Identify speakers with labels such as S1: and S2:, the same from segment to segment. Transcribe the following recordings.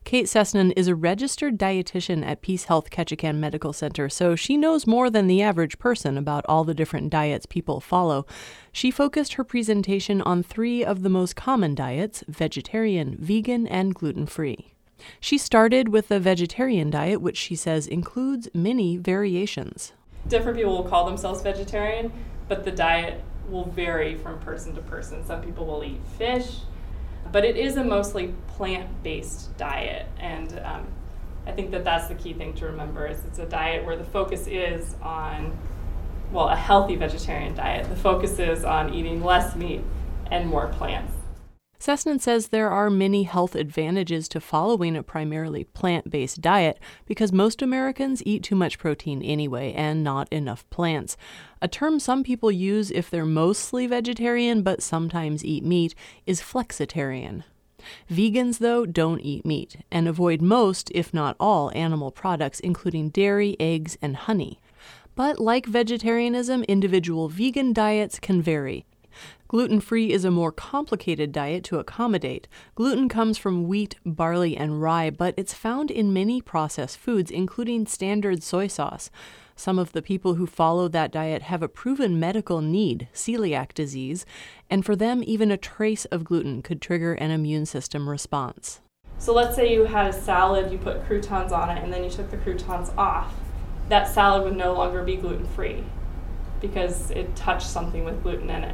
S1: Kate Sessnan is a registered dietitian at Peace Health Ketchikan Medical Center, so she knows more than the average person about all the different diets people follow. She focused her presentation on 3 of the most common diets: vegetarian, vegan, and gluten-free. She started with the vegetarian diet, which she says includes many variations.
S2: Different people will call themselves vegetarian, but the diet will vary from person to person. Some people will eat fish, but it is a mostly plant-based diet, and I think that that's the key thing to remember, is it's a diet where the focus is on, a healthy vegetarian diet. The focus is on eating less meat and more plants.
S1: Sessnan says there are many health advantages to following a primarily plant-based diet because most Americans eat too much protein anyway and not enough plants. A term some people use if they're mostly vegetarian but sometimes eat meat is flexitarian. Vegans, though, don't eat meat and avoid most, if not all, animal products, including dairy, eggs, and honey. But like vegetarianism, individual vegan diets can vary. Gluten-free is a more complicated diet to accommodate. Gluten comes from wheat, barley, and rye, but it's found in many processed foods, including standard soy sauce. Some of the people who follow that diet have a proven medical need, celiac disease, and for them, even a trace of gluten could trigger an immune system response.
S2: So let's say you had a salad, you put croutons on it, and then you took the croutons off. That salad would no longer be gluten-free because it touched something with gluten in it.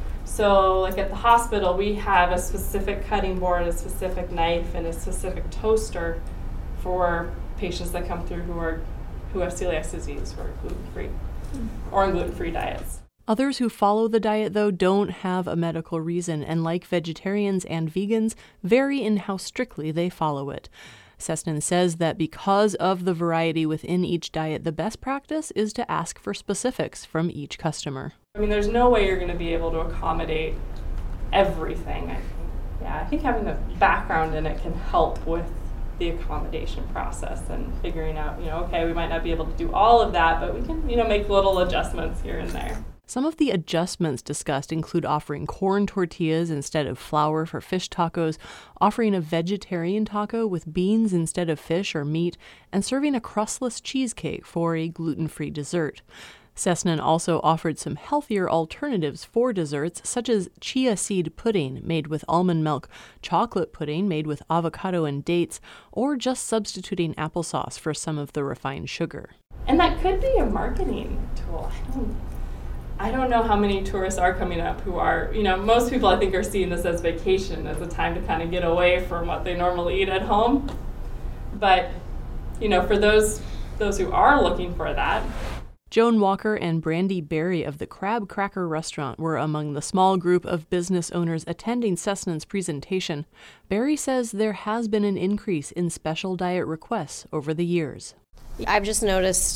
S2: So like at the hospital, we have a specific cutting board, a specific knife, and a specific toaster for patients that come through who have celiac disease or gluten-free or on gluten-free diets.
S1: Others who follow the diet, though, don't have a medical reason and, like vegetarians and vegans, vary in how strictly they follow it. Sessnan says that because of the variety within each diet, the best practice is to ask for specifics from each customer.
S2: There's no way you're going to be able to accommodate everything. I think having the background in it can help with the accommodation process and figuring out, okay, we might not be able to do all of that, but we can, make little adjustments here and there.
S1: Some of the adjustments discussed include offering corn tortillas instead of flour for fish tacos, offering a vegetarian taco with beans instead of fish or meat, and serving a crustless cheesecake for a gluten-free dessert. Sessnan also offered some healthier alternatives for desserts, such as chia seed pudding made with almond milk, chocolate pudding made with avocado and dates, or just substituting applesauce for some of the refined sugar.
S2: And that could be a marketing tool. I don't know how many tourists are coming up who are, most people I think are seeing this as vacation, as a time to kind of get away from what they normally eat at home. But, for those who are looking for that.
S1: Joan Walker and Brandy Berry of the Crab Cracker Restaurant were among the small group of business owners attending Sessnan's presentation. Berry says there has been an increase in special diet requests over the years.
S3: I've just noticed,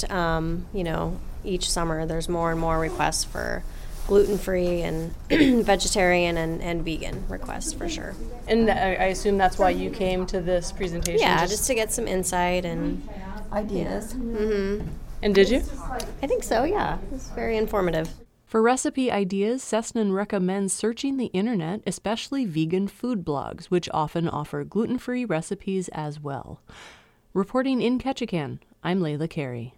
S3: each summer there's more and more requests for gluten-free and vegetarian and vegan requests for sure.
S1: And I assume that's why you came to this presentation?
S3: Yeah, just to get some insight and
S4: ideas.
S3: Yeah. Mm-hmm.
S1: And did you?
S3: I think so, yeah. It's very informative.
S1: For recipe ideas, Sessnan recommends searching the internet, especially vegan food blogs, which often offer gluten-free recipes as well. Reporting in Ketchikan, I'm Layla Carey.